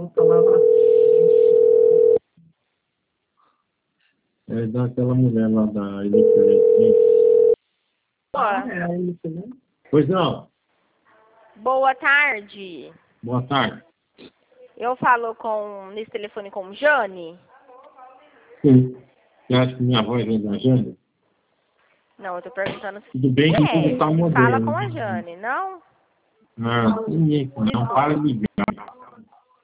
uma palavra. É daquela mulher lá da Elite. É a Elite, né? Pois não. Boa tarde. Boa tarde. Eu falo nesse telefone com o Jane? Sim. Você acha que minha voz é da Jane? Não, eu tô perguntando se Tudo bem que tudo tá fala moderno. com a Jane, não? Ah, ninguém. Não para de ligar.